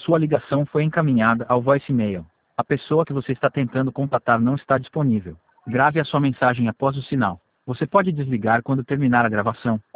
Sua ligação foi encaminhada ao voicemail. A pessoa que você está tentando contatar não está disponível. Grave a sua mensagem após o sinal. Você pode desligar quando terminar a gravação.